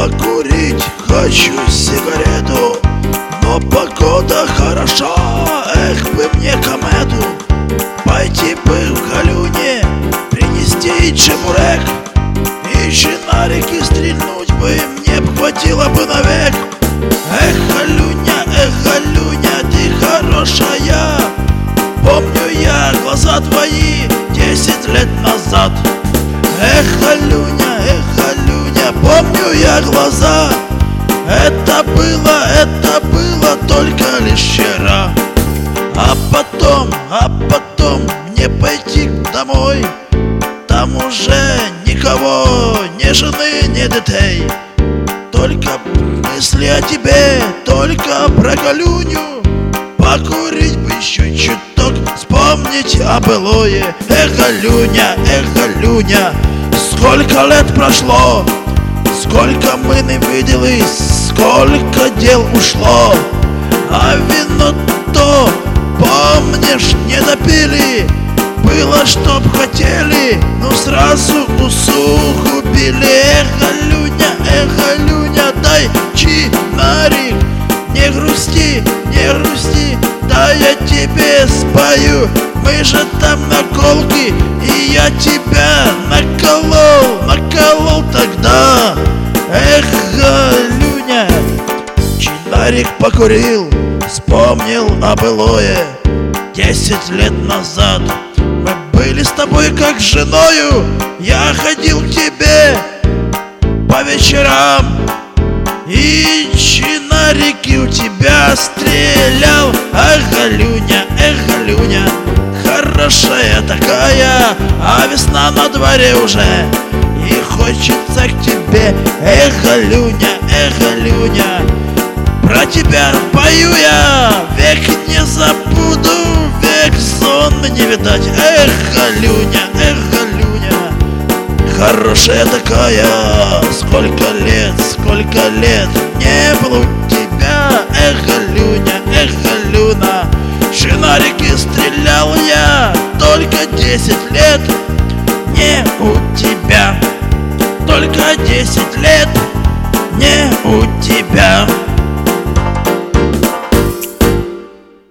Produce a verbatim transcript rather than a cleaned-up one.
покурить хочу сигарету, но погода хороша, эх бы мне комету. Пойти бы в Галюне, принести чебурек, и чинарики стрельнуть бы мне б хватило бы навек. Эх, Галюня, эх, Галюня, ты хорошая, помню я глаза твои десять лет назад. Эх, Галюня, эх, Галюня, помню я глаза. Это было, это было только лишь вчера. А потом, а потом мне пойти домой, там уже никого, ни жены, ни детей. Только мысли о тебе, только про Галюню. Покурить бы еще чуток, вспомнить о былое. Эх, Галюня, эх, Галюня, сколько лет прошло, сколько мы не виделись, сколько дел ушло. А вино то, помнишь, не допили, было, чтоб хотели, но сразу усугубили. Эх, Галюня, эх, Галюня, дай чинарик, не грусти, не грусти, да я тебе спою. Мы же там на колке, и я тебя наколол, наколол тогда. Эх, Галюня, чинарик покурил, вспомнил о былое. Десять лет назад мы были с тобой как с женою. Я ходил к тебе по вечерам и чинарики у тебя стрелял. Ах, Галюня, эх, Галюня, хорошая такая, а весна на дворе уже, и хочется к тебе. Эх, Галюня, эх, Галюня, про тебя пою я, век не забуду, век сон не видать. Эх, Галюня, эх, Галюня, хорошая такая, сколько лет, сколько лет не было у тебя. Эх, Галюня, эх, Галюна, шинарики стрелял я, только десять лет не у тебя, только десять лет не у тебя.